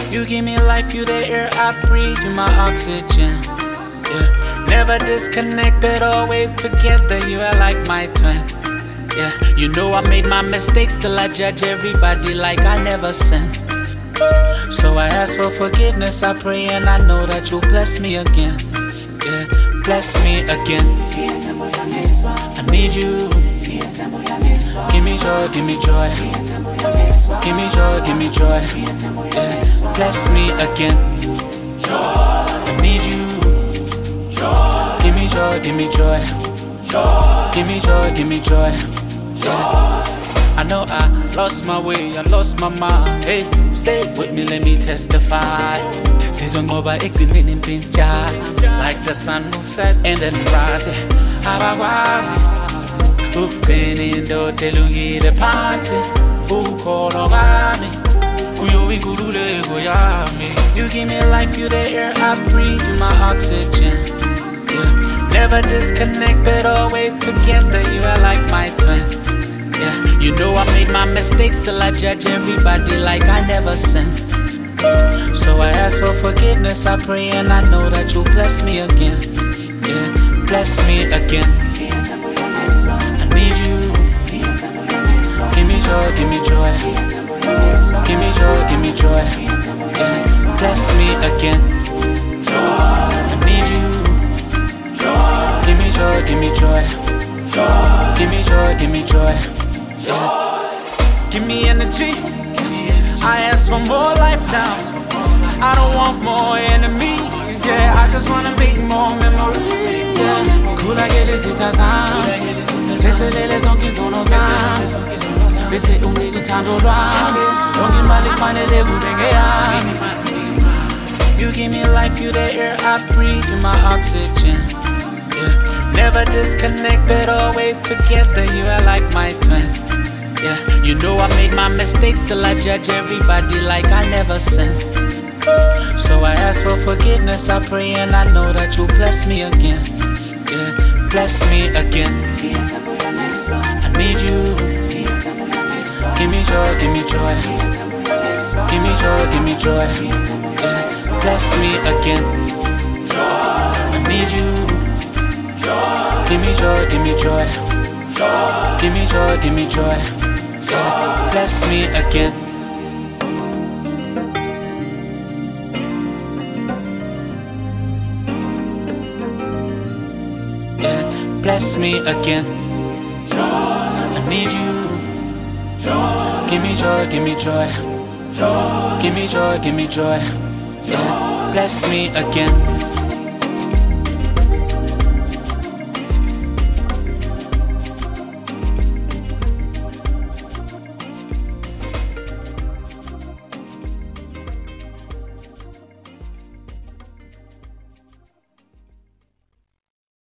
You give me life, you the air I breathe, you my oxygen. Yeah, never disconnected, always together. You are like my twin. Yeah, you know I made my mistakes, still I judge everybody like I never sinned. So I ask for forgiveness, I pray, and I know that you'll bless me again. Yeah, bless me again. I need you. Give me joy, give me joy. Give me joy, give me joy. Yeah, bless me again. I need you. Give me joy, give me joy. Give me joy, give me joy. Yeah. I know I lost my way, I lost my mind. Hey, stay with me, let me testify. Season over, ekilin in pincha. Like the sun will set and then rise. Abawazi, upeni ndo telungi de pansi. Ukolo gami, kuyo igurule goyami. You give me life, you the air I breathe, you my oxygen. Yeah, never disconnected, always together. You are like my twin. Yeah, you know I made my mistakes, still I judge everybody like I never sinned. So I ask for forgiveness, I pray, and I know that you'll bless me again. Yeah, bless me again. I need you. Give me joy, give me joy. Give me joy, give me joy. Yeah, bless me again. I need you. Give me joy, give me joy. Give me joy, give me joy. Yeah. Give me energy. I ask for more life now. I don't want more enemies. Yeah, I just wanna make more memories. Yeah. Kula gele sitazan. Setelele zonki zonozan. Bese umlikutando rami. Zonki mali fanele budengeyami. You give me life, you the air I breathe, you my oxygen. Yeah. Never disconnected, always together. You are like my twin. Yeah, you know I made my mistakes, still I judge everybody like I never sinned. So I ask for forgiveness, I pray, and I know that you'll bless me again. Yeah, bless me again. I need you. Give me joy, give me joy. Give me joy, give me joy. Yeah, bless me again. I need you. Give me joy, give me joy. Give me joy, give me joy. Yeah, bless me again. Yeah, bless me again. I need you. Give me joy, give me joy. Give me joy, give me joy. Yeah, bless me again.